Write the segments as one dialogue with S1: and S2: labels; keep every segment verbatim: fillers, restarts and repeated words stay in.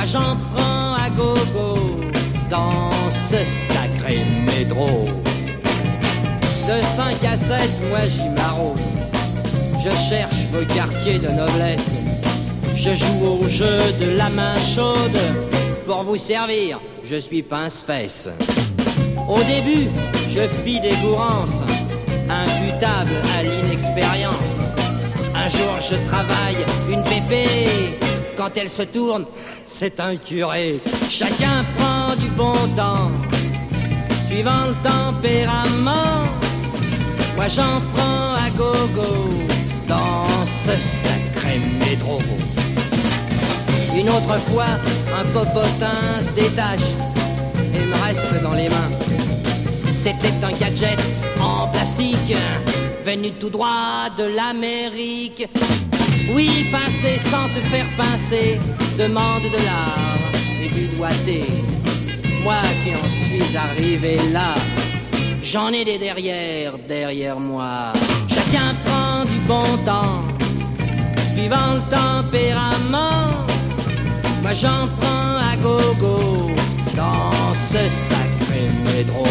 S1: j'en prends à gogo dans ce sacré métro. De cinq à sept, moi j'y m'arrose. Je cherche vos quartiers de noblesse. Je joue au jeu de la main chaude. Pour vous servir, je suis pince-fesse. Au début, je fis des gourances, imputable à l'inexpérience. Un jour je travaille une pépée. Quand elle se tourne, c'est un curé. Chacun prend du bon temps, suivant le tempérament. Moi j'en prends à gogo dans ce sacré métro. Une autre fois, un popotin se détache et me reste dans les mains. C'était un gadget en plastique, venu tout droit de l'Amérique. Oui, pincer sans se faire pincer demande de l'art et du doigté. Moi qui en suis arrivé là, j'en ai des derrière, derrière moi. Chacun prend du bon temps, suivant le tempérament. Moi j'en prends à gogo dans ce sacré métro.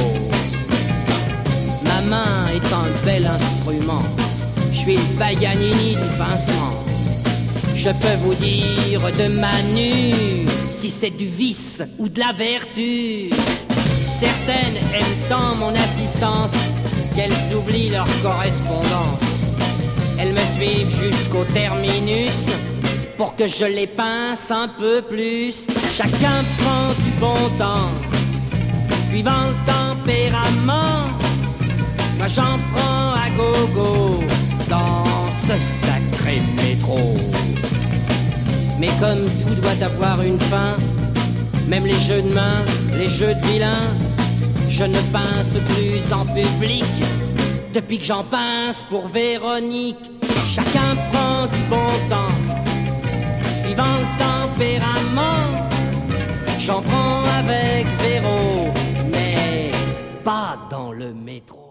S1: Ma main est un bel instrument, je suis le Paganini du pincement. Je peux vous dire de manu si c'est du vice ou de la vertu. Certaines aiment tant mon assistance qu'elles oublient leur correspondance. Elles me suivent jusqu'au terminus pour que je les pince un peu plus. Chacun prend du bon temps, suivant le tempérament. Moi j'en prends à gogo dans ce sacré métro. Mais comme tout doit avoir une fin, même les jeux de main, les jeux de vilain, je ne pince plus en public depuis que j'en pince pour Véronique. Chacun prend du bon temps, suivant le tempérament. J'en prends avec Véro, mais pas dans le métro.